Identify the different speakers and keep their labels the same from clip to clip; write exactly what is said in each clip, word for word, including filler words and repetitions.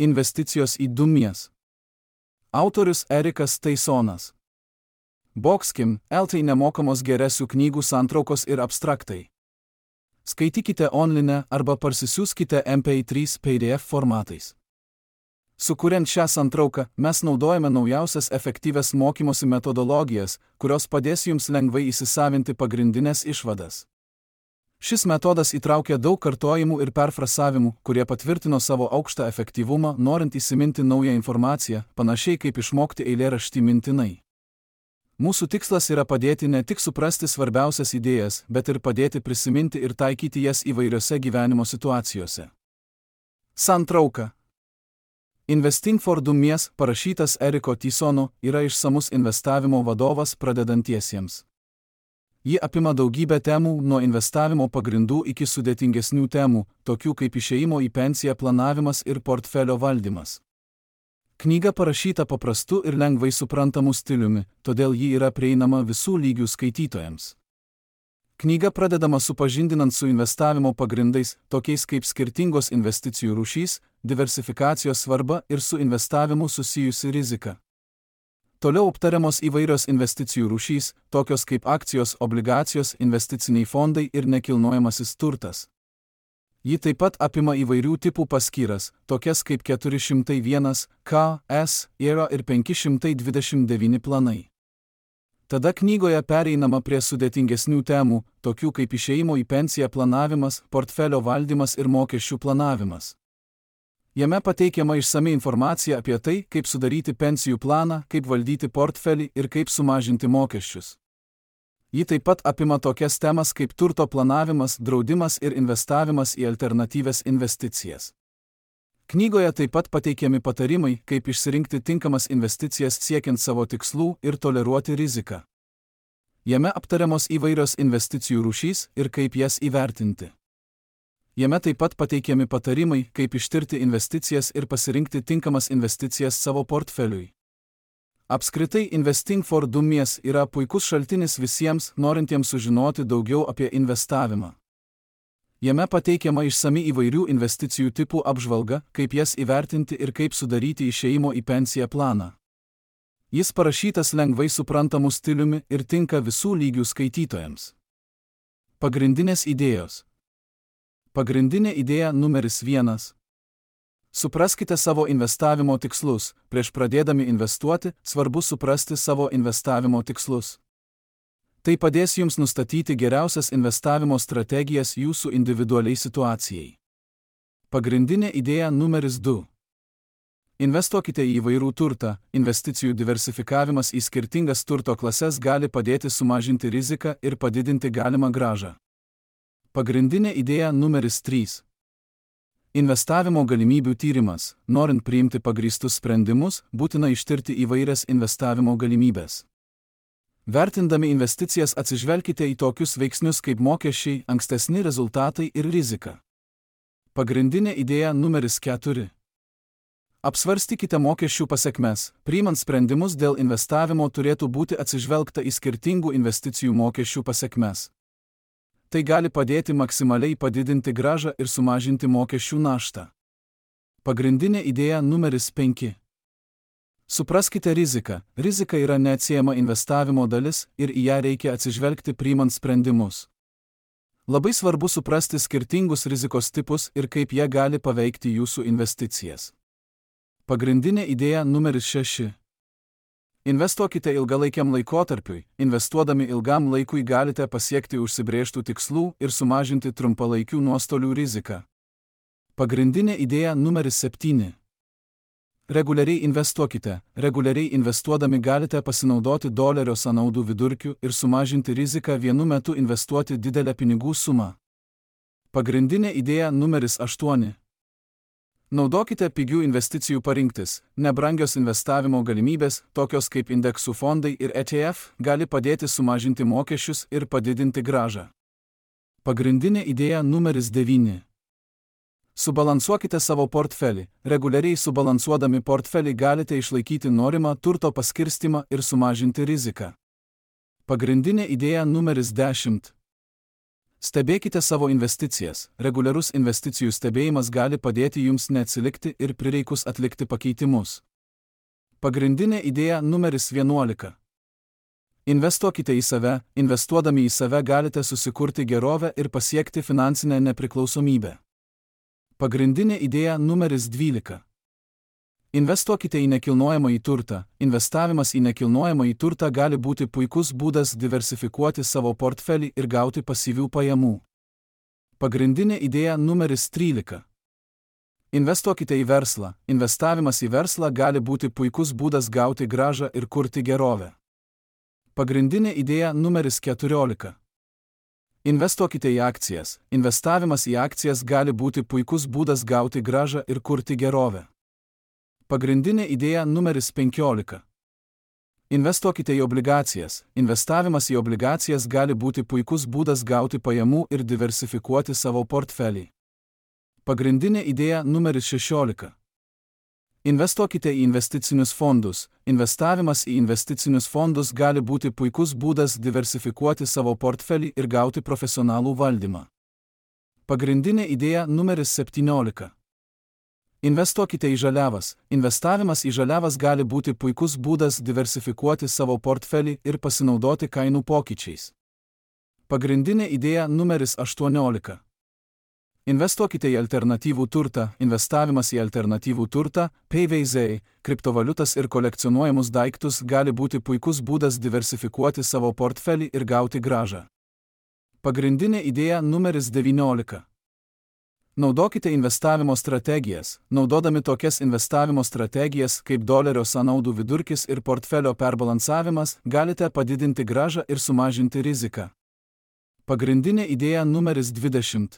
Speaker 1: Investicijos į Dumies. Autorius Erikas Taysonas. Boxkim, L T nemokamos geresių knygų santraukos ir abstraktai. Skaitykite online arba parsisiųskite M P trys P D F formatais. Sukuriant šią santrauką, mes naudojame naujausias efektyvias mokymosi metodologijas, kurios padės jums lengvai įsisavinti pagrindinės išvadas. Šis metodas įtraukia daug kartojimų ir perfrasavimų, kurie patvirtino savo aukštą efektyvumą, norint įsiminti naują informaciją, panašiai kaip išmokti eilėraštį mintinai. Mūsų tikslas yra padėti ne tik suprasti svarbiausias idėjas, bet ir padėti prisiminti ir taikyti jas įvairiose gyvenimo situacijose. Santrauka. Investing for Dummies, parašytas Eriko Taysono, yra išsamus investavimo vadovas pradedantiesiems. Ji apima daugybę temų, nuo investavimo pagrindų iki sudėtingesnių temų, tokių kaip išėjimo į pensiją planavimas ir portfelio valdymas. Knyga parašyta paprastu ir lengvai suprantamu stiliumi, todėl ji yra prieinama visų lygių skaitytojams. Knyga pradedama supažindinant su investavimo pagrindais, tokiais kaip skirtingos investicijų rūšys, diversifikacijos svarba ir su investavimu susijusi rizika. Toliau aptariamos įvairios investicijų rūšys, tokios kaip akcijos, obligacijos, investiciniai fondai ir nekilnojamasis turtas. Ji taip pat apima įvairių tipų paskyras, tokias kaip keturi šimtai vienas K, S, E R A ir penki šimtai dvidešimt devyni planai. Tada knygoje pereinama prie sudėtingesnių temų, tokių kaip išėjimo į pensiją planavimas, portfelio valdymas ir mokesčių planavimas. Jame pateikiama išsami informacija apie tai, kaip sudaryti pensijų planą, kaip valdyti portfelį ir kaip sumažinti mokesčius. Ji taip pat apima tokias temas kaip turto planavimas, draudimas ir investavimas į alternatyvias investicijas. Knygoje taip pat pateikiami patarimai, kaip išsirinkti tinkamas investicijas siekiant savo tikslų ir toleruoti riziką. Jame aptariamos įvairios investicijų rūšys ir kaip jas įvertinti. Jame taip pat pateikiami patarimai, kaip ištirti investicijas ir pasirinkti tinkamas investicijas savo portfeliui. Apskritai, Investing for Dummies yra puikus šaltinis visiems, norintiems sužinoti daugiau apie investavimą. Jame pateikiama išsami įvairių investicijų tipų apžvalga, kaip jas įvertinti ir kaip sudaryti išėjimo į pensiją planą. Jis parašytas lengvai suprantamu stiliumi ir tinka visų lygių skaitytojams. Pagrindinės idėjos. Pagrindinė idėja numeris vienas. Supraskite savo investavimo tikslus. Prieš pradėdami investuoti, svarbu suprasti savo investavimo tikslus. Tai padės jums nustatyti geriausias investavimo strategijas jūsų individualiai situacijai. Pagrindinė idėja numeris du. Investuokite į įvairų turtą. Investicijų diversifikavimas į skirtingas turto klases gali padėti sumažinti riziką ir padidinti galimą grąžą. Pagrindinė idėja numeris trys. Investavimo galimybių tyrimas. Norint priimti pagrįstus sprendimus, būtina ištirti įvairias investavimo galimybės. Vertindami investicijas atsižvelkite į tokius veiksnius kaip mokesčiai, ankstesni rezultatai ir rizika. Pagrindinė idėja numeris keturi. Apsvarstykite mokesčių pasekmes. Priimant sprendimus dėl investavimo turėtų būti atsižvelgta į skirtingų investicijų mokesčių pasekmes. Tai gali padėti maksimaliai padidinti grąžą ir sumažinti mokesčių naštą. Pagrindinė idėja numeris penki. Supraskite riziką. Rizika yra neatsiejama investavimo dalis ir į ją reikia atsižvelgti priimant sprendimus. Labai svarbu suprasti skirtingus rizikos tipus ir kaip jie gali paveikti jūsų investicijas. Pagrindinė idėja numeris šeši. Investuokite ilgalaikiam laikotarpiui. Investuodami ilgam laikui galite pasiekti užsibrėžtų tikslų ir sumažinti trumpalaikių nuostolių riziką. Pagrindinė idėja numeris septyni. Reguliariai investuokite. Reguliariai investuodami galite pasinaudoti dolerio sąnaudų vidurkiu ir sumažinti riziką vienu metu investuoti didelę pinigų sumą. Pagrindinė idėja numeris aštuoni. Naudokite pigių investicijų parinktis. Nebrangios investavimo galimybės, tokios kaip indeksų fondai ir E T F, gali padėti sumažinti mokesčius ir padidinti grąžą. Pagrindinė idėja numeris devyni. Subalansuokite savo portfelį. Reguliariai subalansuodami portfelį galite išlaikyti norimą turto paskirstimą ir sumažinti riziką. Pagrindinė idėja numeris dešimt. Stebėkite savo investicijas. Reguliarus investicijų stebėjimas gali padėti jums neatsilikti ir prireikus atlikti pakeitimus. Pagrindinė idėja numeris vienuolika. Investuokite į save. Investuodami į save galite susikurti gerovę ir pasiekti finansinę nepriklausomybę. Pagrindinė idėja numeris dvylika. Investuokite į nekilnojamąjį turtą. Investavimas į nekilnojamąjį turtą gali būti puikus būdas diversifikuoti savo portfelį ir gauti pasyvių pajamų. Pagrindinė idėja numeris trylika. Investuokite į verslą. Investavimas į verslą gali būti puikus būdas gauti grąžą ir kurti gerovę. Pagrindinė idėja numeris keturiolika. Investuokite į akcijas. Investavimas į akcijas gali būti puikus būdas gauti grąžą ir kurti gerovę. Pagrindinė idėja numeris penkiolika. Investuokite į obligacijas. Investavimas į obligacijas gali būti puikus būdas gauti pajamų ir diversifikuoti savo portfelį. Pagrindinė idėja numeris šešiolika. Investuokite į investicinius fondus. Investavimas į investicinius fondus gali būti puikus būdas diversifikuoti savo portfelį ir gauti profesionalų valdymą. Pagrindinė idėja numeris septyniolika. Investuokite į žaliavas. Investavimas į žaliavas gali būti puikus būdas diversifikuoti savo portfelį ir pasinaudoti kainų pokyčiais. Pagrindinė idėja numeris aštuoniolika. Investuokite į alternatyvų turtą. Investavimas į alternatyvų turtą, P V Z, kriptovaliutas ir kolekcionuojamus daiktus gali būti puikus būdas diversifikuoti savo portfelį ir gauti grąžą. Pagrindinė idėja numeris devyniolika. Naudokite investavimo strategijas. Naudodami tokias investavimo strategijas kaip dolerio sąnaudų vidurkis ir portfelio perbalansavimas, galite padidinti grąžą ir sumažinti riziką. Pagrindinė idėja numeris dvidešimt.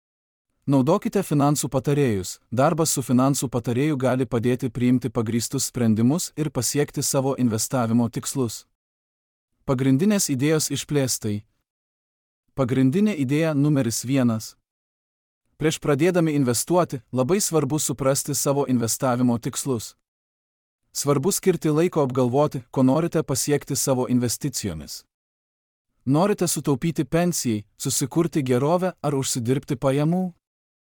Speaker 1: Naudokite finansų patarėjus. Darbas su finansų patarėju gali padėti priimti pagrįstus sprendimus ir pasiekti savo investavimo tikslus. Pagrindinės idėjos išplėstai. Pagrindinė idėja numeris vienas. Prieš pradėdami investuoti, labai svarbu suprasti savo investavimo tikslus. Svarbu skirti laiko apgalvoti, ko norite pasiekti savo investicijomis. Norite sutaupyti pensijai, susikurti gerovę ar užsidirbti pajamų?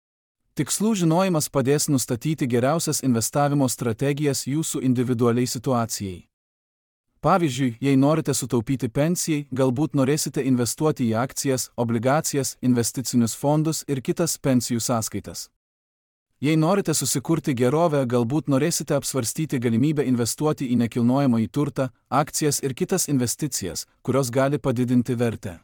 Speaker 1: Tikslų žinojimas padės nustatyti geriausias investavimo strategijas jūsų individualiai situacijai. Pavyzdžiui, jei norite sutaupyti pensijai, galbūt norėsite investuoti į akcijas, obligacijas, investicinius fondus ir kitas pensijų sąskaitas. Jei norite susikurti gerovę, galbūt norėsite apsvarstyti galimybę investuoti į nekilnojamąjį turtą, akcijas ir kitas investicijas, kurios gali padidinti vertę.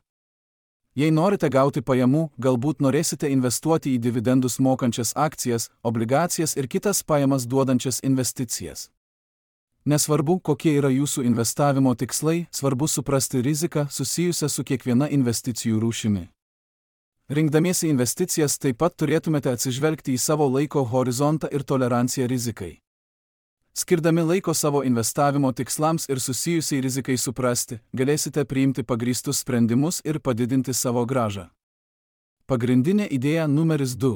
Speaker 1: Jei norite gauti pajamų, galbūt norėsite investuoti į dividendus mokančias akcijas, obligacijas ir kitas pajamas duodančias investicijas. Nesvarbu, kokie yra jūsų investavimo tikslai, svarbu suprasti riziką susijusią su kiekviena investicijų rūšimi. Rinkdamiesi investicijas taip pat turėtumėte atsižvelgti į savo laiko horizontą ir toleranciją rizikai. Skirdami laiko savo investavimo tikslams ir susijusiai rizikai suprasti, galėsite priimti pagrįstus sprendimus ir padidinti savo grąžą. Pagrindinė idėja numeris du.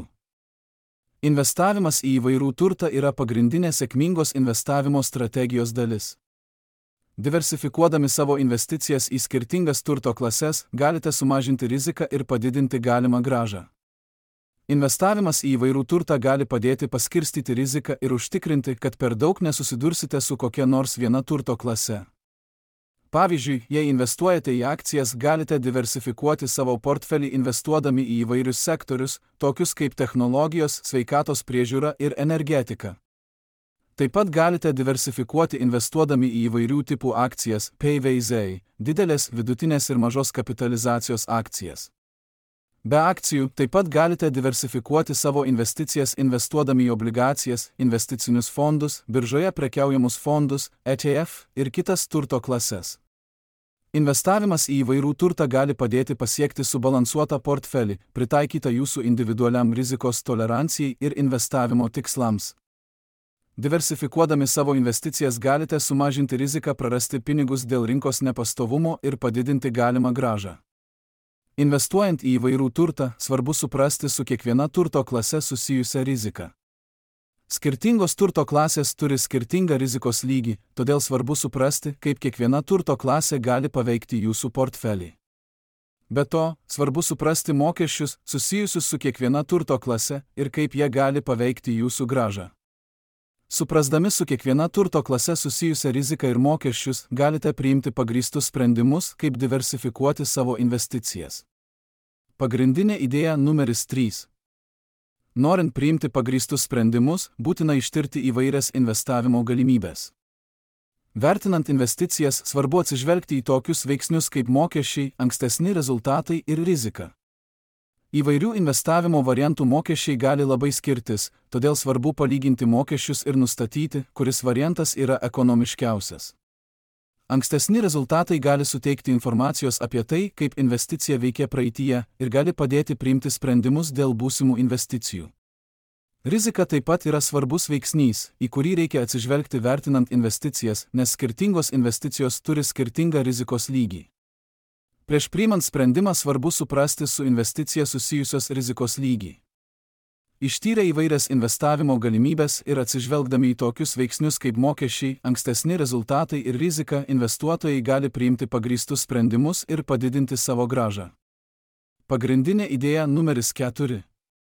Speaker 1: Investavimas į įvairių turtą yra pagrindinė sėkmingos investavimo strategijos dalis. Diversifikuodami savo investicijas į skirtingas turto klases, galite sumažinti riziką ir padidinti galimą grąžą. Investavimas į įvairių turtą gali padėti paskirstyti riziką ir užtikrinti, kad per daug nesusidursite su kokia nors viena turto klase. Pavyzdžiui, jei investuojate į akcijas, galite diversifikuoti savo portfelį investuodami į įvairius sektorius, tokius kaip technologijos, sveikatos priežiūra ir energetika. Taip pat galite diversifikuoti investuodami į įvairių tipų akcijas, P V Z, didelės, vidutinės ir mažos kapitalizacijos akcijas. Be akcijų, taip pat galite diversifikuoti savo investicijas investuodami į obligacijas, investicinius fondus, biržoje prekiaujamus fondus, E T F ir kitas turto klases. Investavimas į įvairių turtą gali padėti pasiekti subalansuotą portfelį, pritaikytą jūsų individualiam rizikos tolerancijai ir investavimo tikslams. Diversifikuodami savo investicijas galite sumažinti riziką prarasti pinigus dėl rinkos nepastovumo ir padidinti galimą grąžą. Investuojant į įvairių turtą, svarbu suprasti su kiekviena turto klase susijusią riziką. Skirtingos turto klasės turi skirtingą rizikos lygį, todėl svarbu suprasti, kaip kiekviena turto klasė gali paveikti jūsų portfelį. Be to, svarbu suprasti mokesčius susijusius su kiekviena turto klase ir kaip jie gali paveikti jūsų grąžą. Suprasdami su kiekviena turto klase susijusią riziką ir mokesčius, galite priimti pagrįstus sprendimus, kaip diversifikuoti savo investicijas. Pagrindinė idėja numeris trys. Norint priimti pagrįstus sprendimus, būtina ištirti įvairias investavimo galimybės. Vertinant investicijas, svarbu atsižvelgti į tokius veiksnius kaip mokesčiai, ankstesni rezultatai ir rizika. Įvairių investavimo variantų mokesčiai gali labai skirtis, todėl svarbu palyginti mokesčius ir nustatyti, kuris variantas yra ekonomiškiausias. Ankstesni rezultatai gali suteikti informacijos apie tai, kaip investicija veikia praeityje ir gali padėti priimti sprendimus dėl būsimų investicijų. Rizika taip pat yra svarbus veiksnys, į kurį reikia atsižvelgti vertinant investicijas, nes skirtingos investicijos turi skirtingą rizikos lygį. Prieš priimant sprendimą svarbu suprasti su investicija susijusios rizikos lygį. Ištyrę įvairias investavimo galimybės ir atsižvelgdami į tokius veiksnius kaip mokesčiai, ankstesni rezultatai ir rizika, investuotojai gali priimti pagrįstus sprendimus ir padidinti savo grąžą. Pagrindinė idėja numeris keturi.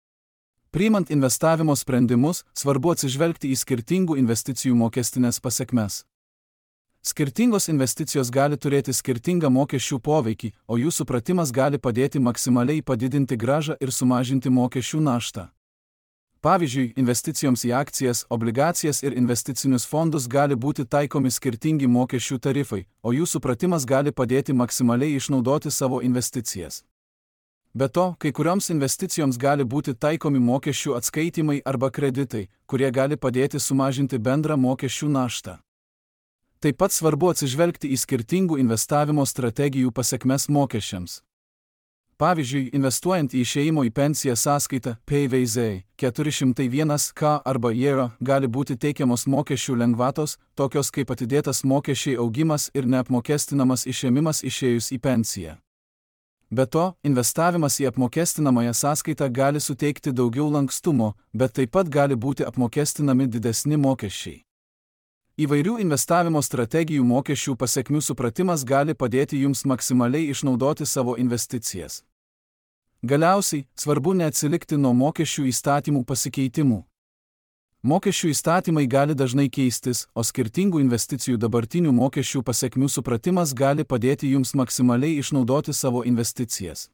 Speaker 1: Priimant investavimo sprendimus, svarbu atsižvelgti į skirtingų investicijų mokestinės pasekmes. Skirtingos investicijos gali turėti skirtingą mokesčių poveikį, o jų supratimas gali padėti maksimaliai padidinti grąžą ir sumažinti mokesčių naštą. Pavyzdžiui, investicijoms į akcijas, obligacijas ir investicinius fondus gali būti taikomi skirtingi mokesčių tarifai, o jų supratimas gali padėti maksimaliai išnaudoti savo investicijas. Be to, kai kurioms investicijoms gali būti taikomi mokesčių atskaitimai arba kreditai, kurie gali padėti sumažinti bendrą mokesčių naštą. Taip pat svarbu atsižvelgti į skirtingų investavimo strategijų pasekmes mokesčiams. Pavyzdžiui, investuojant į išėjimo į pensiją sąskaitą P V Z keturi šimtai vienas K arba I R A gali būti teikiamos mokesčių lengvatos, tokios kaip atidėtas mokesčiai augimas ir neapmokestinamas išėmimas išėjus į pensiją. Be to, investavimas į apmokestinamąją sąskaitą gali suteikti daugiau lankstumo, bet taip pat gali būti apmokestinami didesni mokesčiai. Įvairių investavimo strategijų mokesčių pasekmių supratimas gali padėti jums maksimaliai išnaudoti savo investicijas. Galiausiai, svarbu neatsilikti nuo mokesčių įstatymų pasikeitimų. Mokesčių įstatymai gali dažnai keistis, o skirtingų investicijų dabartinių mokesčių pasekmių supratimas gali padėti jums maksimaliai išnaudoti savo investicijas.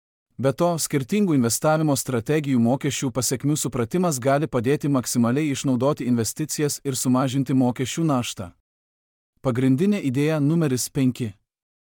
Speaker 1: Be to, skirtingų investavimo strategijų mokesčių pasekmių supratimas gali padėti maksimaliai išnaudoti investicijas ir sumažinti mokesčių naštą. Pagrindinė idėja numeris penki.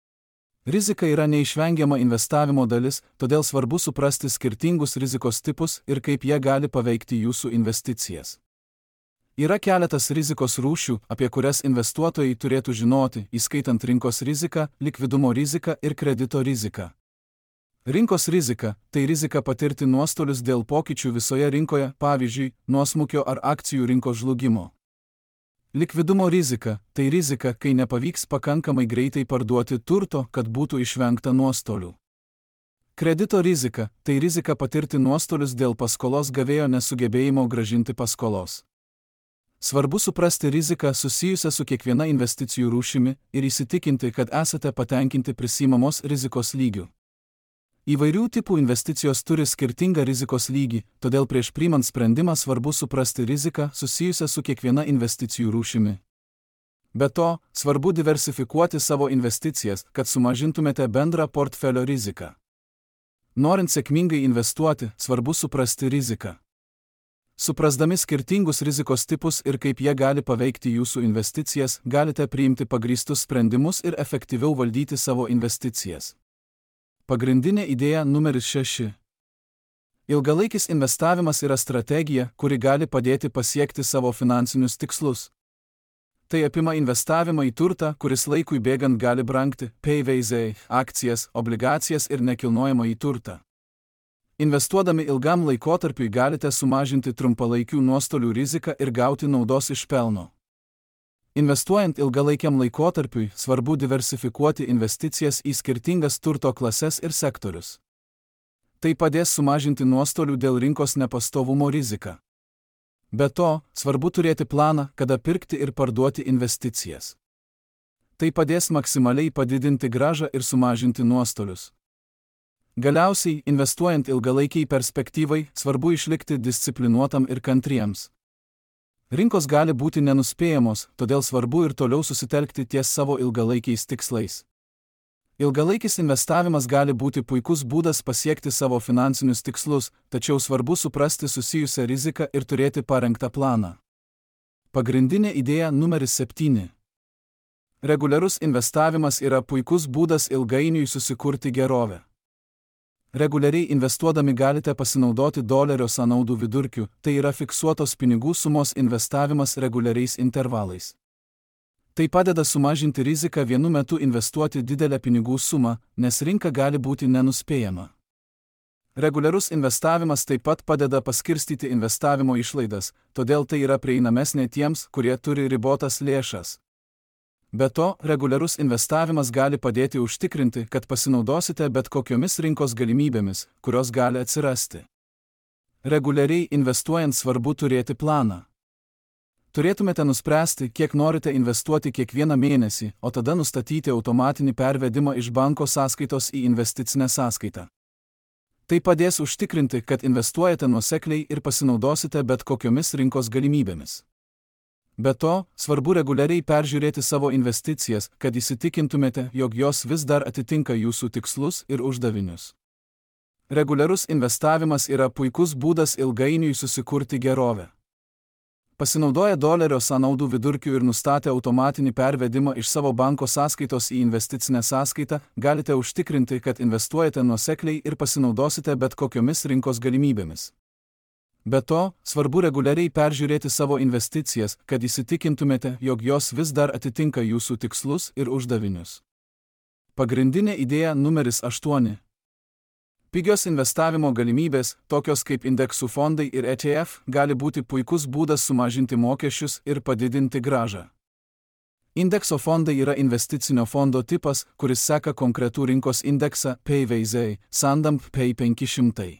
Speaker 1: Rizika yra neišvengiama investavimo dalis, todėl svarbu suprasti skirtingus rizikos tipus ir kaip jie gali paveikti jūsų investicijas. Yra keletas rizikos rūšių, apie kurias investuotojai turėtų žinoti, įskaitant rinkos riziką, likvidumo riziką ir kredito riziką. Rinkos rizika – tai rizika patirti nuostolius dėl pokyčių visoje rinkoje, pavyzdžiui, nuosmukio ar akcijų rinkos žlugimo. Likvidumo rizika – tai rizika, kai nepavyks pakankamai greitai parduoti turto, kad būtų išvengta nuostolių. Kredito rizika – tai rizika patirti nuostolius dėl paskolos gavėjo nesugebėjimo grąžinti paskolos. Svarbu suprasti riziką susijusią su kiekviena investicijų rūšimi ir įsitikinti, kad esate patenkinti prisiimamos rizikos lygiu. Įvairių tipų investicijos turi skirtingą rizikos lygį, todėl prieš priimant sprendimą svarbu suprasti riziką susijusią su kiekviena investicijų rūšimi. Be to, svarbu diversifikuoti savo investicijas, kad sumažintumėte bendrą portfelio riziką. Norint sėkmingai investuoti, svarbu suprasti riziką. Suprasdami skirtingus rizikos tipus ir kaip jie gali paveikti jūsų investicijas, galite priimti pagrįstus sprendimus ir efektyviau valdyti savo investicijas. Pagrindinė idėja numeris šeši. Ilgalaikis investavimas yra strategija, kuri gali padėti pasiekti savo finansinius tikslus. Tai apima investavimą į turtą, kuris laikui bėgant gali brangti, P V Z, akcijas, obligacijas ir nekilnojamąjį turtą. Investuodami ilgam laikotarpiui galite sumažinti trumpalaikių nuostolių riziką ir gauti naudos iš pelno. Investuojant ilgalaikiam laikotarpiui, svarbu diversifikuoti investicijas į skirtingas turto klases ir sektorius. Tai padės sumažinti nuostolių dėl rinkos nepastovumo riziką. Be to, svarbu turėti planą, kada pirkti ir parduoti investicijas. Tai padės maksimaliai padidinti grąžą ir sumažinti nuostolius. Galiausiai, investuojant ilgalaikiai perspektyvai, svarbu išlikti disciplinuotam ir kantriems. Rinkos gali būti nenuspėjamos, todėl svarbu ir toliau susitelkti ties savo ilgalaikiais tikslais. Ilgalaikis investavimas gali būti puikus būdas pasiekti savo finansinius tikslus, tačiau svarbu suprasti susijusią riziką ir turėti parengtą planą. Pagrindinė idėja numeris septyni. Reguliarus investavimas yra puikus būdas ilgainiui susikurti gerovę. Reguliariai investuodami galite pasinaudoti dolerio sąnaudų vidurkiu, tai yra fiksuotos pinigų sumos investavimas reguliariais intervalais. Tai padeda sumažinti riziką vienu metu investuoti didelę pinigų sumą, nes rinka gali būti nenuspėjama. Reguliarus investavimas taip pat padeda paskirstyti investavimo išlaidas, todėl tai yra prieinamesnė tiems, kurie turi ribotas lėšas. Be to, reguliarus investavimas gali padėti užtikrinti, kad pasinaudosite bet kokiomis rinkos galimybėmis, kurios gali atsirasti. Reguliariai investuojant svarbu turėti planą. Turėtumėte nuspręsti, kiek norite investuoti kiekvieną mėnesį, o tada nustatyti automatinį pervedimą iš banko sąskaitos į investicinę sąskaitą. Tai padės užtikrinti, kad investuojate nuosekliai ir pasinaudosite bet kokiomis rinkos galimybėmis. Be to, svarbu reguliariai peržiūrėti savo investicijas, kad įsitikintumėte, jog jos vis dar atitinka jūsų tikslus ir uždavinius. Reguliarus investavimas yra puikus būdas ilgainiui susikurti gerovę. Pasinaudoję dolerio sąnaudų vidurkiu ir nustatę automatinį pervedimą iš savo banko sąskaitos į investicinę sąskaitą, galite užtikrinti, kad investuojate nuosekliai ir pasinaudosite bet kokiomis rinkos galimybėmis. Be to, svarbu reguliariai peržiūrėti savo investicijas, kad įsitikintumėte, jog jos vis dar atitinka jūsų tikslus ir uždavinius. Pagrindinė idėja numeris aštuoni. Pigios investavimo galimybės, tokios kaip indeksų fondai ir E T F, gali būti puikus būdas sumažinti mokesčius ir padidinti grąžą. Indekso fondai yra investicinio fondo tipas, kuris seka konkretų rinkos indeksą P V Z, Sandamp P penki šimtai.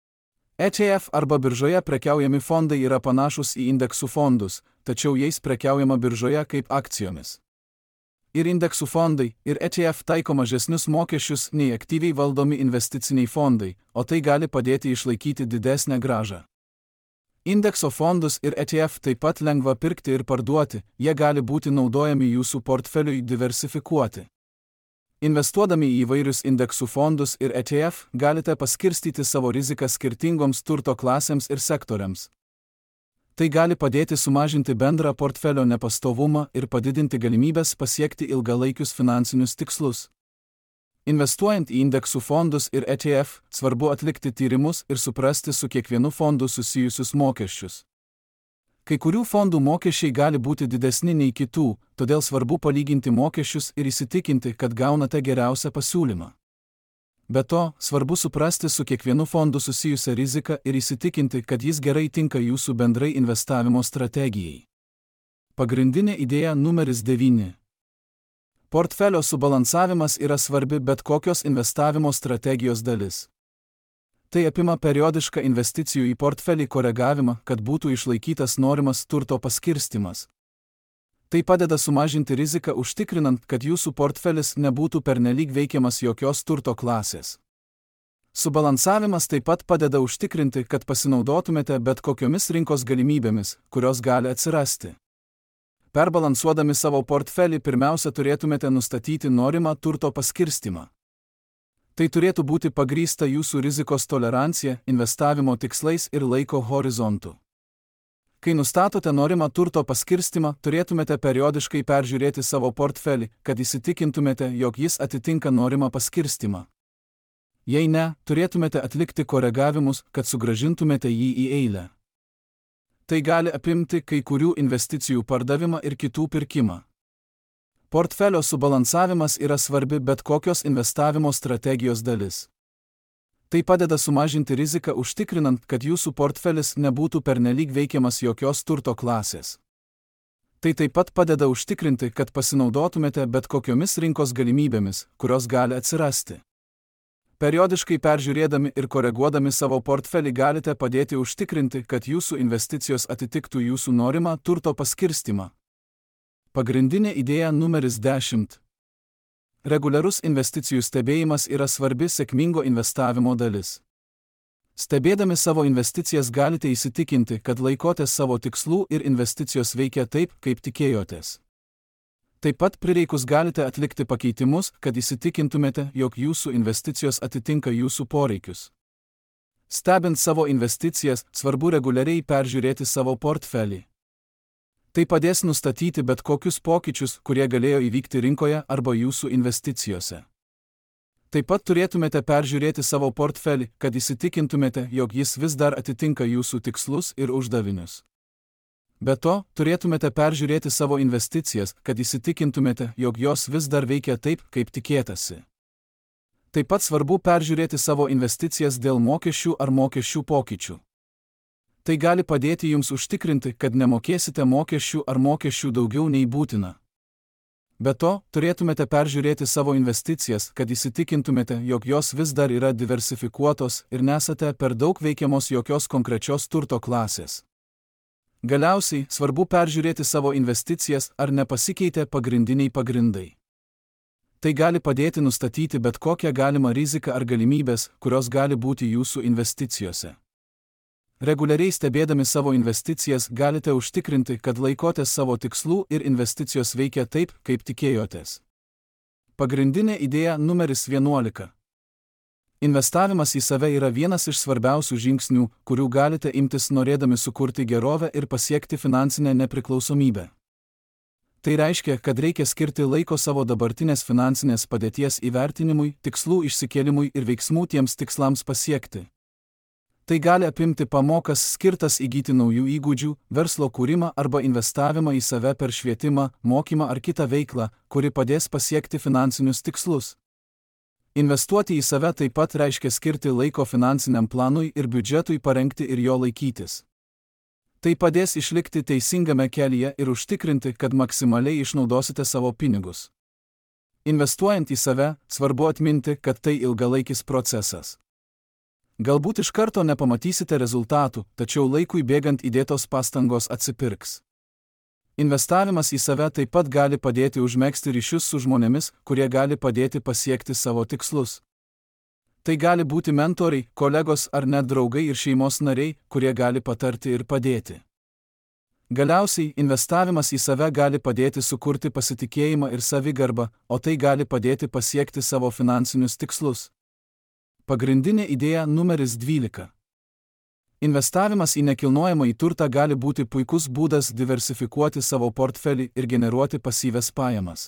Speaker 1: E T F arba biržoje prekiaujami fondai yra panašus į indeksų fondus, tačiau jais prekiaujama biržoje kaip akcijomis. Ir indeksų fondai, ir E T F taiko mažesnius mokesčius nei aktyviai valdomi investiciniai fondai, o tai gali padėti išlaikyti didesnę grąžą. Indekso fondus ir E T F taip pat lengva pirkti ir parduoti, jie gali būti naudojami jūsų portfeliui diversifikuoti. Investuodami į įvairius indeksų fondus ir E T F, galite paskirstyti savo riziką skirtingoms turto klasėms ir sektoriams. Tai gali padėti sumažinti bendrą portfelio nepastovumą ir padidinti galimybės pasiekti ilgalaikius finansinius tikslus. Investuojant į indeksų fondus ir E T F, svarbu atlikti tyrimus ir suprasti su kiekvienu fondu susijusius mokesčius. Kai kurių fondų mokesčiai gali būti didesni nei kitų, todėl svarbu palyginti mokesčius ir įsitikinti, kad gaunate geriausią pasiūlymą. Be to, svarbu suprasti su kiekvienu fondu susijusią riziką ir įsitikinti, kad jis gerai tinka jūsų bendrai investavimo strategijai. Pagrindinė idėja numeris devyni. Portfelio subalansavimas yra svarbi bet kokios investavimo strategijos dalis. Tai apima periodišką investicijų į portfelį koregavimą, kad būtų išlaikytas norimas turto paskirstimas. Tai padeda sumažinti riziką užtikrinant, kad jūsų portfelis nebūtų pernelyg veikiamas jokios turto klasės. Subalansavimas taip pat padeda užtikrinti, kad pasinaudotumėte bet kokiomis rinkos galimybėmis, kurios gali atsirasti. Perbalansuodami savo portfelį pirmiausia turėtumėte nustatyti norimą turto paskirstimą. Tai turėtų būti pagrįsta jūsų rizikos tolerancija, investavimo tikslais ir laiko horizontu. Kai nustatote norimą turto paskirstimą, turėtumėte periodiškai peržiūrėti savo portfelį, kad įsitikintumėte, jog jis atitinka norimą paskirstimą. Jei ne, turėtumėte atlikti koregavimus, kad sugrąžintumėte jį į eilę. Tai gali apimti kai kurių investicijų pardavimą ir kitų pirkimą. Portfelio subalansavimas yra svarbi bet kokios investavimo strategijos dalis. Tai padeda sumažinti riziką užtikrinant, kad jūsų portfelis nebūtų pernelyg veikiamas jokios turto klasės. Tai taip pat padeda užtikrinti, kad pasinaudotumėte bet kokiomis rinkos galimybėmis, kurios gali atsirasti. Periodiškai peržiūrėdami ir koreguodami savo portfelį galite padėti užtikrinti, kad jūsų investicijos atitiktų jūsų norimą turto paskirstimą. Pagrindinė idėja numeris dešimt. Reguliarus investicijų stebėjimas yra svarbi sėkmingo investavimo dalis. Stebėdami savo investicijas galite įsitikinti, kad laikotės savo tikslų ir investicijos veikia taip, kaip tikėjotės. Taip pat prireikus galite atlikti pakeitimus, kad įsitikintumėte, jog jūsų investicijos atitinka jūsų poreikius. Stebint savo investicijas, svarbu reguliariai peržiūrėti savo portfelį. Tai padės nustatyti bet kokius pokyčius, kurie galėjo įvykti rinkoje arba jūsų investicijose. Taip pat turėtumėte peržiūrėti savo portfelį, kad įsitikintumėte, jog jis vis dar atitinka jūsų tikslus ir uždavinius. Be to, turėtumėte peržiūrėti savo investicijas, kad įsitikintumėte, jog jos vis dar veikia taip, kaip tikėtasi. Taip pat svarbu peržiūrėti savo investicijas dėl mokesčių ar mokesčių pokyčių. Tai gali padėti jums užtikrinti, kad nemokėsite mokesčių ar mokesčių daugiau nei būtina. Be to, turėtumėte peržiūrėti savo investicijas, kad įsitikintumėte, jog jos vis dar yra diversifikuotos ir nesate per daug veikiamos jokios konkrečios turto klasės. Galiausiai, svarbu peržiūrėti savo investicijas, ar nepasikeitė pagrindiniai pagrindai. Tai gali padėti nustatyti bet kokią galimą riziką ar galimybės, kurios gali būti jūsų investicijose. Reguliariai stebėdami savo investicijas galite užtikrinti, kad laikotės savo tikslų ir investicijos veikia taip, kaip tikėjotės. Pagrindinė idėja numeris vienuolika. Investavimas į save yra vienas iš svarbiausių žingsnių, kurių galite imtis norėdami sukurti gerovę ir pasiekti finansinę nepriklausomybę. Tai reiškia, kad reikia skirti laiko savo dabartinės finansinės padėties įvertinimui, tikslų išsikėlimui ir veiksmų tiems tikslams pasiekti. Tai gali apimti pamokas skirtas įgyti naujų įgūdžių, verslo kūrimą arba investavimą į save per švietimą, mokymą ar kitą veiklą, kuri padės pasiekti finansinius tikslus. Investuoti į save taip pat reiškia skirti laiko finansiniam planui ir biudžetui parengti ir jo laikytis. Tai padės išlikti teisingame kelyje ir užtikrinti, kad maksimaliai išnaudosite savo pinigus. Investuojant į save, svarbu atminti, kad tai ilgalaikis procesas. Galbūt iš karto nepamatysite rezultatų, tačiau laikui bėgant įdėtos pastangos atsipirks. Investavimas į save taip pat gali padėti užmegzti ryšius su žmonėmis, kurie gali padėti pasiekti savo tikslus. Tai gali būti mentoriai, kolegos ar net draugai ir šeimos nariai, kurie gali patarti ir padėti. Galiausiai, investavimas į save gali padėti sukurti pasitikėjimą ir savigarbą, o tai gali padėti pasiekti savo finansinius tikslus. Pagrindinė idėja numeris dvylika. Investavimas į nekilnojamąjį turtą gali būti puikus būdas diversifikuoti savo portfelį ir generuoti pasyvias pajamas.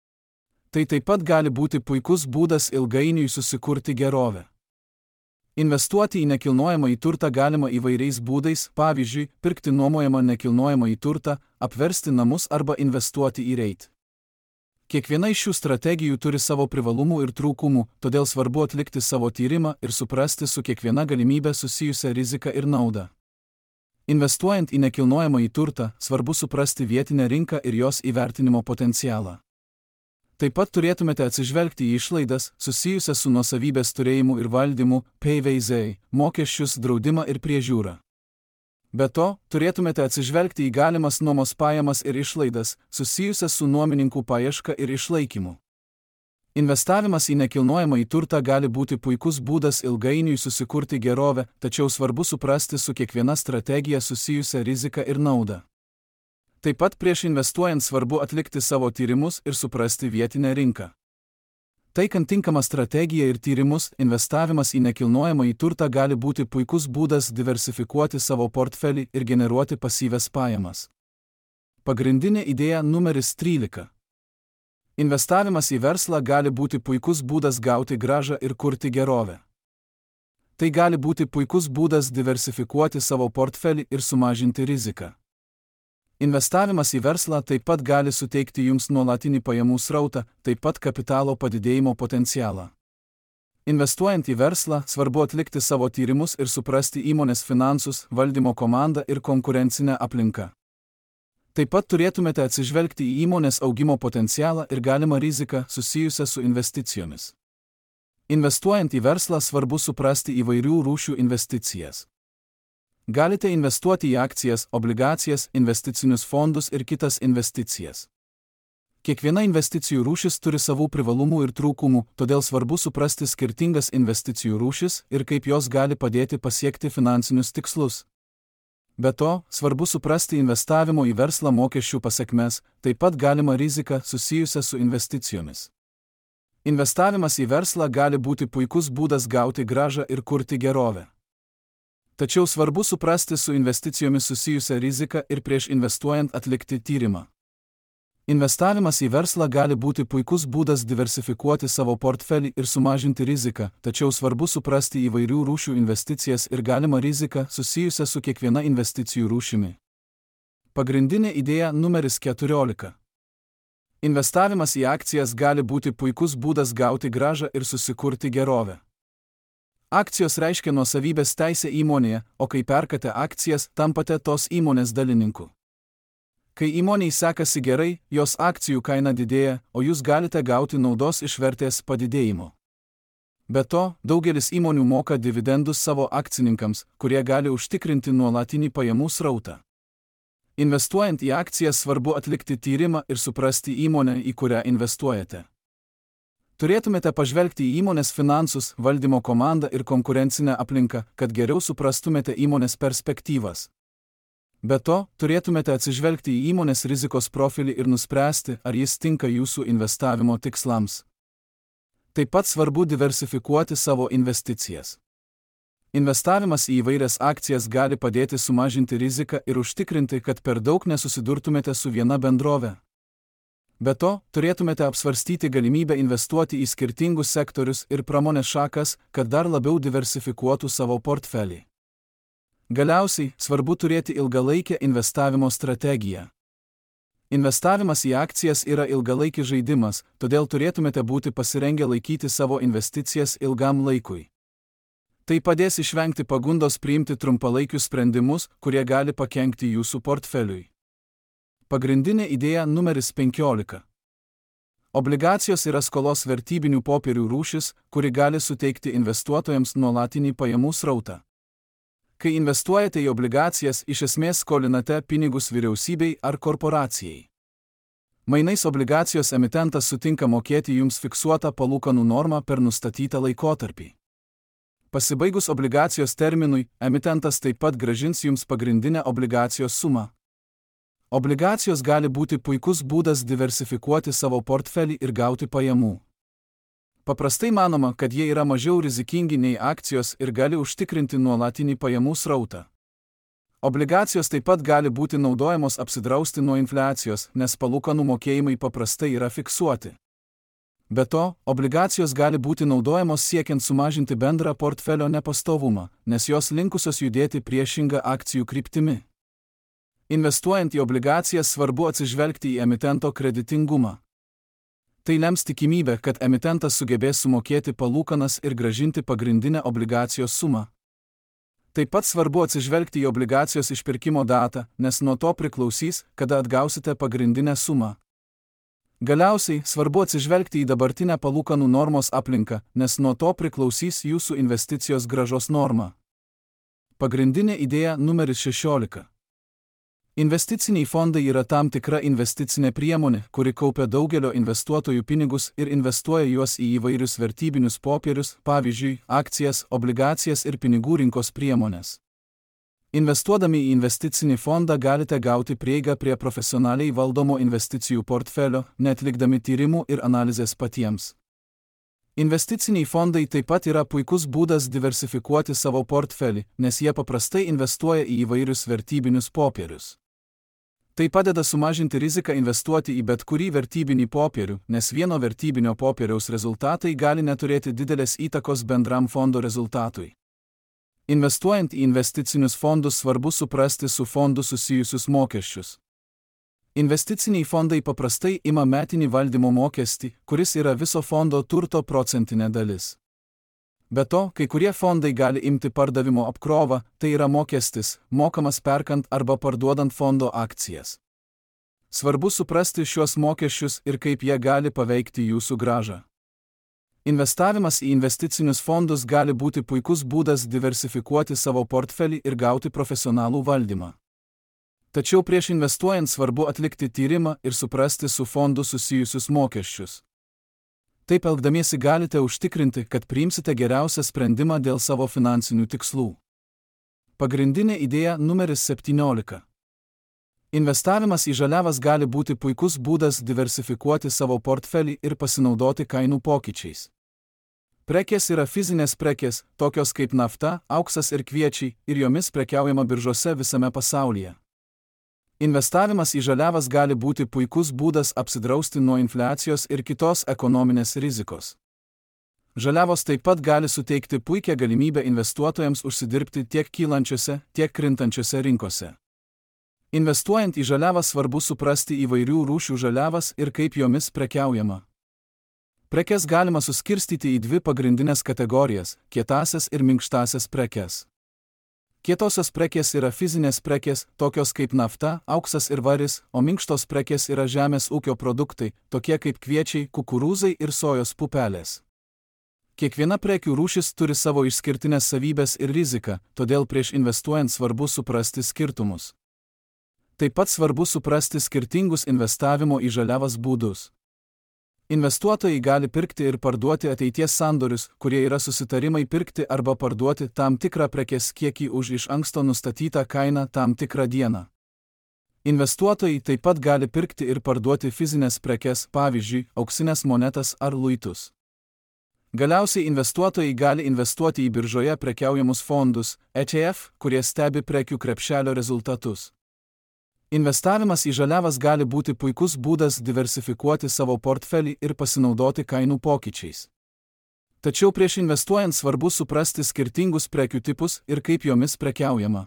Speaker 1: Tai taip pat gali būti puikus būdas ilgainiui susikurti gerovę. Investuoti į nekilnojamąjį turtą galima įvairiais būdais, pavyzdžiui, pirkti nuomojamą nekilnojamąjį turtą, apversti namus arba investuoti į reit. Kiekviena iš šių strategijų turi savo privalumų ir trūkumų, todėl svarbu atlikti savo tyrimą ir suprasti su kiekviena galimybė susijusią riziką ir naudą. Investuojant į nekilnojamąjį turtą, svarbu suprasti vietinę rinką ir jos įvertinimo potencialą. Taip pat turėtumėte atsižvelgti į išlaidas, susijusias su nuosavybės turėjimu ir valdymu, P V Z, mokesčius, draudimą ir priežiūrą. Be to, turėtumėte atsižvelgti į galimas nuomos pajamas ir išlaidas, susijusias su nuomininkų paieška ir išlaikymu. Investavimas į nekilnojamąjį turtą gali būti puikus būdas ilgainiui susikurti gerovę, tačiau svarbu suprasti su kiekviena strategija susijusią riziką ir naudą. Taip pat prieš investuojant svarbu atlikti savo tyrimus ir suprasti vietinę rinką. Taikant tinkamą strategiją ir tyrimus, investavimas į nekilnojamąjį turtą gali būti puikus būdas diversifikuoti savo portfelį ir generuoti pasyvias pajamas. Pagrindinė idėja numeris trylika. Investavimas į verslą gali būti puikus būdas gauti grąžą ir kurti gerovę. Tai gali būti puikus būdas diversifikuoti savo portfelį ir sumažinti riziką. Investavimas į verslą taip pat gali suteikti jums nuolatinį pajamų srautą, taip pat kapitalo padidėjimo potencialą. Investuojant į verslą, svarbu atlikti savo tyrimus ir suprasti įmonės finansus, valdymo komandą ir konkurencinę aplinką. Taip pat turėtumėte atsižvelgti į įmonės augimo potencialą ir galimą riziką susijusią su investicijomis. Investuojant į verslą, svarbu suprasti įvairių rūšių investicijas. Galite investuoti į akcijas, obligacijas, investicinius fondus ir kitas investicijas. Kiekviena investicijų rūšis turi savų privalumų ir trūkumų, todėl svarbu suprasti skirtingas investicijų rūšis ir kaip jos gali padėti pasiekti finansinius tikslus. Be to, svarbu suprasti investavimo į verslą mokesčių pasekmes, taip pat galima rizika susijusia su investicijomis. Investavimas į verslą gali būti puikus būdas gauti grąžą ir kurti gerovę. Tačiau svarbu suprasti su investicijomis susijusią riziką ir prieš investuojant atlikti tyrimą. Investavimas į verslą gali būti puikus būdas diversifikuoti savo portfelį ir sumažinti riziką, tačiau svarbu suprasti įvairių rūšių investicijas ir galimą riziką susijusią su kiekviena investicijų rūšimi. Pagrindinė idėja numeris keturiolika. Investavimas į akcijas gali būti puikus būdas gauti grąžą ir susikurti gerovę. Akcijos reiškia nuosavybės teisę įmonėje, o kai perkate akcijas, tampate tos įmonės dalininku. Kai įmonei sekasi gerai, jos akcijų kaina didėja, o jūs galite gauti naudos iš vertės padidėjimo. Be to, daugelis įmonių moka dividendus savo akcininkams, kurie gali užtikrinti nuolatinį pajamų srautą. Investuojant į akcijas svarbu atlikti tyrimą ir suprasti įmonę, į kurią investuojate. Turėtumėte pažvelgti į įmonės finansus, valdymo komandą ir konkurencinę aplinką, kad geriau suprastumėte įmonės perspektyvas. Be to, turėtumėte atsižvelgti į įmonės rizikos profilį ir nuspręsti, ar jis tinka jūsų investavimo tikslams. Taip pat svarbu diversifikuoti savo investicijas. Investavimas į įvairias akcijas gali padėti sumažinti riziką ir užtikrinti, kad per daug nesusidurtumėte su viena bendrove. Be to, turėtumėte apsvarstyti galimybę investuoti į skirtingus sektorius ir pramonės šakas, kad dar labiau diversifikuotų savo portfelį. Galiausiai, svarbu turėti ilgalaikę investavimo strategiją. Investavimas į akcijas yra ilgalaikis žaidimas, todėl turėtumėte būti pasirengę laikyti savo investicijas ilgam laikui. Tai padės išvengti pagundos priimti trumpalaikius sprendimus, kurie gali pakenkti jūsų portfeliui. Pagrindinė idėja numeris penkiolika. Obligacijos yra skolos vertybinių popierių rūšis, kuri gali suteikti investuotojams nuolatinį pajamų srautą. Kai investuojate į obligacijas, iš esmės skolinate pinigus vyriausybei ar korporacijai. Mainais obligacijos emitentas sutinka mokėti jums fiksuotą palūkanų normą per nustatytą laikotarpį. Pasibaigus obligacijos terminui, emitentas taip pat grąžins jums pagrindinę obligacijos sumą. Obligacijos gali būti puikus būdas diversifikuoti savo portfelį ir gauti pajamų. Paprastai manoma, kad jie yra mažiau rizikingi nei akcijos ir gali užtikrinti nuolatinį pajamų srautą. Obligacijos taip pat gali būti naudojamos apsidrausti nuo infliacijos, nes palūkanų mokėjimai paprastai yra fiksuoti. Be to, obligacijos gali būti naudojamos siekiant sumažinti bendrą portfelio nepastovumą, nes jos linkusios judėti priešinga akcijų kryptimi. Investuojant į obligacijas svarbu atsižvelgti į emitento kreditingumą. Tai lems tikimybę, kad emitentas sugebės sumokėti palūkanas ir grąžinti pagrindinę obligacijos sumą. Taip pat svarbu atsižvelgti į obligacijos išpirkimo datą, nes nuo to priklausys, kada atgausite pagrindinę sumą. Galiausiai, svarbu atsižvelgti į dabartinę palūkanų normos aplinką, nes nuo to priklausys jūsų investicijos grąžos norma. Pagrindinė idėja numeris šešiolika. Investiciniai fondai yra tam tikra investicinė priemonė, kuri kaupia daugelio investuotojų pinigus ir investuoja juos į įvairius vertybinius popierius, pavyzdžiui, akcijas, obligacijas ir pinigų rinkos priemonės. Investuodami į investicinį fondą galite gauti prieigą prie profesionaliai valdomo investicijų portfelio, neatlikdami tyrimų ir analizės patiems. Investiciniai fondai taip pat yra puikus būdas diversifikuoti savo portfelį, nes jie paprastai investuoja į įvairius vertybinius popierius. Tai padeda sumažinti riziką investuoti į bet kurį vertybinį popierių, nes vieno vertybinio popieriaus rezultatai gali neturėti didelės įtakos bendram fondo rezultatui. Investuojant į investicinius fondus svarbu suprasti su fondu susijusius mokesčius. Investiciniai fondai paprastai ima metinį valdymo mokestį, kuris yra viso fondo turto procentinė dalis. Be to, kai kurie fondai gali imti pardavimo apkrovą, tai yra mokestis, mokamas perkant arba parduodant fondo akcijas. Svarbu suprasti šiuos mokesčius ir kaip jie gali paveikti jūsų grąžą. Investavimas į investicinius fondus gali būti puikus būdas diversifikuoti savo portfelį ir gauti profesionalų valdymą. Tačiau prieš investuojant svarbu atlikti tyrimą ir suprasti su fondu susijusius mokesčius. Taip elgdamiesi galite užtikrinti, kad priimsite geriausią sprendimą dėl savo finansinių tikslų. Pagrindinė idėja numeris septyniolika. Investavimas į žaliavas gali būti puikus būdas diversifikuoti savo portfelį ir pasinaudoti kainų pokyčiais. Prekės yra fizinės prekės, tokios kaip nafta, auksas ir kviečiai, ir jomis prekiaujama biržose visame pasaulyje. Investavimas į žaliavas gali būti puikus būdas apsidrausti nuo infliacijos ir kitos ekonominės rizikos. Žaliavos taip pat gali suteikti puikią galimybę investuotojams užsidirbti tiek kylančiose, tiek krintančiose rinkose. Investuojant į žaliavas svarbu suprasti įvairių rūšių žaliavas ir kaip jomis prekiaujama. Prekes galima suskirstyti į dvi pagrindinės kategorijas – kietąsias ir minkštąsias prekes. Kietosios prekės yra fizinės prekės, tokios kaip nafta, auksas ir varis, o minkštos prekės yra žemės ūkio produktai, tokie kaip kviečiai, kukurūzai ir sojos pupelės. Kiekviena prekių rūšis turi savo išskirtinės savybės ir riziką, todėl prieš investuojant svarbu suprasti skirtumus. Taip pat svarbu suprasti skirtingus investavimo į žaliavas būdus. Investuotojai gali pirkti ir parduoti ateities sandorius, kurie yra susitarimai pirkti arba parduoti tam tikrą prekės kiekį už iš anksto nustatytą kainą tam tikrą dieną. Investuotojai taip pat gali pirkti ir parduoti fizinės prekes, pavyzdžiui, auksinės monetas ar luitus. Galiausiai investuotojai gali investuoti į biržoje prekiaujamus fondus, E T F, kurie stebi prekių krepšelio rezultatus. Investavimas į žaliavas gali būti puikus būdas diversifikuoti savo portfelį ir pasinaudoti kainų pokyčiais. Tačiau prieš investuojant svarbu suprasti skirtingus prekių tipus ir kaip jomis prekiaujama.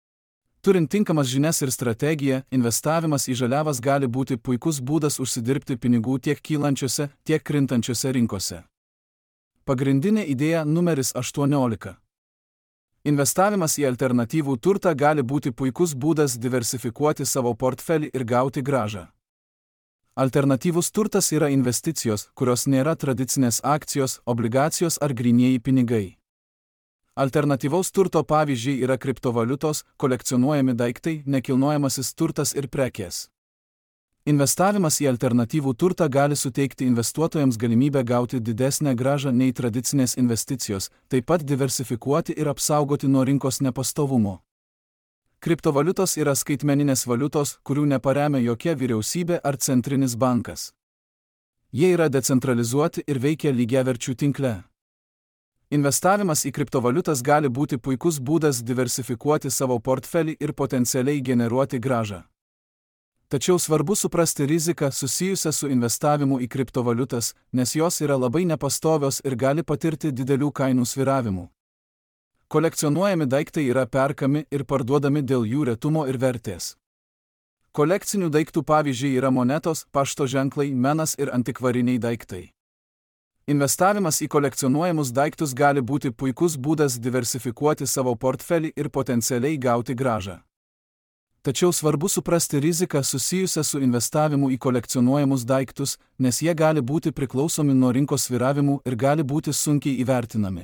Speaker 1: Turint tinkamas žinias ir strategiją, investavimas į žaliavas gali būti puikus būdas užsidirbti pinigų tiek kylančiose, tiek krintančiose rinkose. Pagrindinė idėja numeris aštuoniolika. Investavimas į alternatyvų turtą gali būti puikus būdas diversifikuoti savo portfelį ir gauti grąžą. Alternatyvus turtas yra investicijos, kurios nėra tradicinės akcijos, obligacijos ar grynieji pinigai. Alternatyvaus turto pavyzdžiai yra kriptovaliutos, kolekcionuojami daiktai, nekilnojamasis turtas ir prekės. Investavimas į alternatyvų turtą gali suteikti investuotojams galimybę gauti didesnę grąžą nei tradicinės investicijos, taip pat diversifikuoti ir apsaugoti nuo rinkos nepastovumo. Kriptovaliutos yra skaitmeninės valiutos, kurių neparemia jokia vyriausybė ar centrinis bankas. Jie yra decentralizuoti ir veikia lygiaverčių tinkle. Investavimas į kriptovaliutas gali būti puikus būdas diversifikuoti savo portfelį ir potencialiai generuoti grąžą. Tačiau svarbu suprasti riziką susijusią su investavimu į kriptovaliutas, nes jos yra labai nepastovios ir gali patirti didelių kainų svyravimų. Kolekcionuojami daiktai yra perkami ir parduodami dėl jų retumo ir vertės. Kolekcinių daiktų pavyzdžiai yra monetos, pašto ženklai, menas ir antikvariniai daiktai. Investavimas į kolekcionuojamus daiktus gali būti puikus būdas diversifikuoti savo portfelį ir potencialiai gauti grąžą. Tačiau svarbu suprasti riziką susijusią su investavimu į kolekcionuojamus daiktus, nes jie gali būti priklausomi nuo rinkos svyravimų ir gali būti sunkiai įvertinami.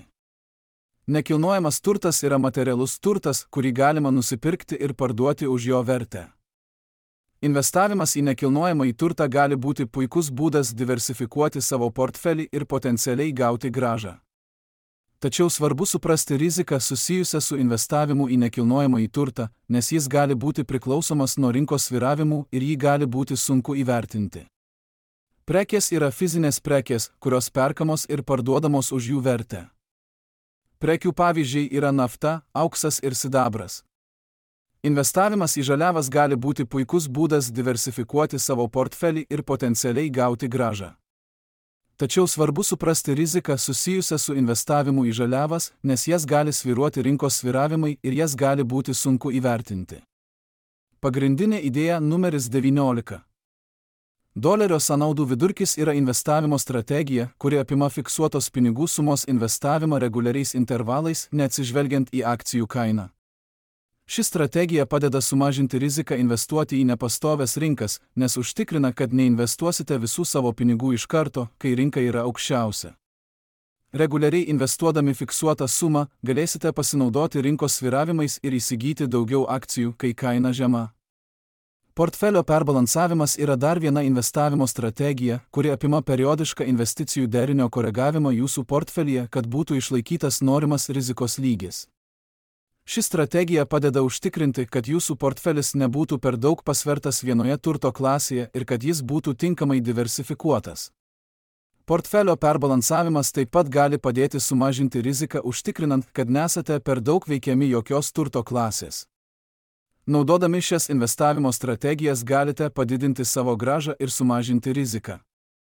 Speaker 1: Nekilnojamas turtas yra materialus turtas, kurį galima nusipirkti ir parduoti už jo vertę. Investavimas į nekilnojamąjį turtą gali būti puikus būdas diversifikuoti savo portfelį ir potencialiai gauti grąžą. Tačiau svarbu suprasti riziką susijusią su investavimu į nekilnojamąjį turtą, nes jis gali būti priklausomas nuo rinkos svyravimų ir jį gali būti sunku įvertinti. Prekės yra fizinės prekės, kurios perkamos ir parduodamos už jų vertę. Prekių pavyzdžiai yra nafta, auksas ir sidabras. Investavimas į žaliavas gali būti puikus būdas diversifikuoti savo portfelį ir potencialiai gauti grąžą. Tačiau svarbu suprasti riziką susijusią su investavimu į žaliavas, nes jas gali svyruoti rinkos svyravimai ir jas gali būti sunku įvertinti. Pagrindinė idėja numeris devyniolika. Dolerio sąnaudų vidurkis yra investavimo strategija, kuri apima fiksuotos pinigų sumos investavimą reguliariais intervalais, neatsižvelgiant į akcijų kainą. Ši strategija padeda sumažinti riziką investuoti į nepastovės rinkas, nes užtikrina, kad neinvestuosite visų savo pinigų iš karto, kai rinka yra aukščiausia. Reguliariai investuodami fiksuotą sumą, galėsite pasinaudoti rinkos svyravimais ir įsigyti daugiau akcijų, kai kaina žema. Portfelio perbalansavimas yra dar viena investavimo strategija, kuri apima periodišką investicijų derinio koregavimą jūsų portfelyje, kad būtų išlaikytas norimas rizikos lygis. Ši strategija padeda užtikrinti, kad jūsų portfelis nebūtų per daug pasvertas vienoje turto klasėje ir kad jis būtų tinkamai diversifikuotas. Portfelio perbalansavimas taip pat gali padėti sumažinti riziką, užtikrinant, kad nesate per daug veikiami jokios turto klasės. Naudodami šias investavimo strategijas galite padidinti savo grąžą ir sumažinti riziką.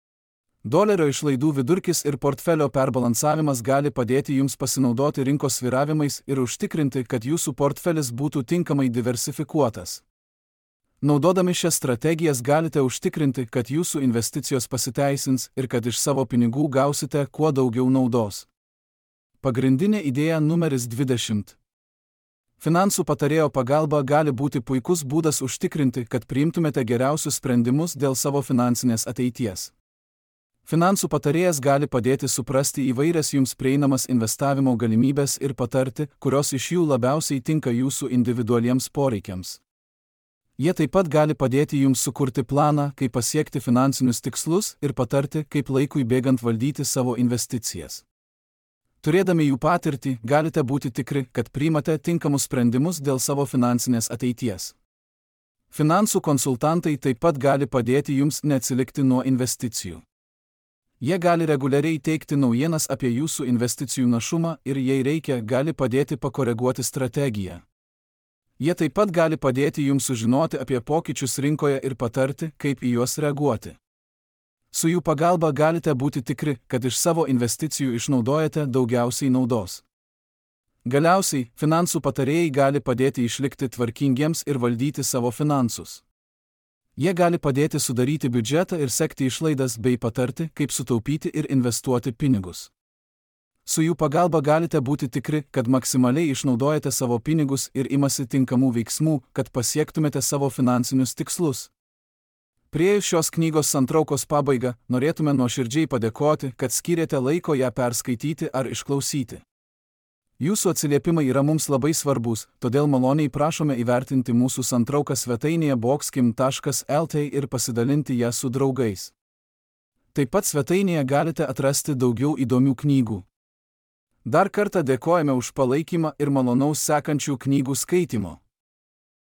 Speaker 1: Dolerio išlaidų vidurkis ir portfelio perbalansavimas gali padėti jums pasinaudoti rinkos svyravimais ir užtikrinti, kad jūsų portfelis būtų tinkamai diversifikuotas. Naudodami šias strategijas galite užtikrinti, kad jūsų investicijos pasiteisins ir kad iš savo pinigų gausite kuo daugiau naudos. Pagrindinė idėja numeris dvidešimt. Finansų patarėjo pagalba gali būti puikus būdas užtikrinti, kad priimtumėte geriausius sprendimus dėl savo finansinės ateities. Finansų patarėjas gali padėti suprasti įvairias jums prieinamas investavimo galimybės ir patarti, kurios iš jų labiausiai tinka jūsų individualiems poreikiams. Jie taip pat gali padėti jums sukurti planą, kaip pasiekti finansinius tikslus ir patarti, kaip laikui bėgant valdyti savo investicijas. Turėdami jų patirtį, galite būti tikri, kad priimate tinkamus sprendimus dėl savo finansinės ateities. Finansų konsultantai taip pat gali padėti jums neatsilikti nuo investicijų. Jie gali reguliariai teikti naujienas apie jūsų investicijų našumą ir, jei reikia, gali padėti pakoreguoti strategiją. Jie taip pat gali padėti jums sužinoti apie pokyčius rinkoje ir patarti, kaip į juos reaguoti. Su jų pagalba galite būti tikri, kad iš savo investicijų išnaudojate daugiausiai naudos. Galiausiai, finansų patarėjai gali padėti išlikti tvarkingiems ir valdyti savo finansus. Jie gali padėti sudaryti biudžetą ir sekti išlaidas bei patarti, kaip sutaupyti ir investuoti pinigus. Su jų pagalba galite būti tikri, kad maksimaliai išnaudojate savo pinigus ir imasi tinkamų veiksmų, kad pasiektumėte savo finansinius tikslus. Priėjus šios knygos santraukos pabaigą, norėtume nuoširdžiai padėkoti, kad skyrėte laiko ją perskaityti ar išklausyti. Jūsų atsiliepimai yra mums labai svarbus, todėl maloniai prašome įvertinti mūsų santrauką svetainėje boxkim taškas lt ir pasidalinti ją su draugais. Taip pat svetainėje galite atrasti daugiau įdomių knygų. Dar kartą dėkojame už palaikymą ir malonaus sekančių knygų skaitimo.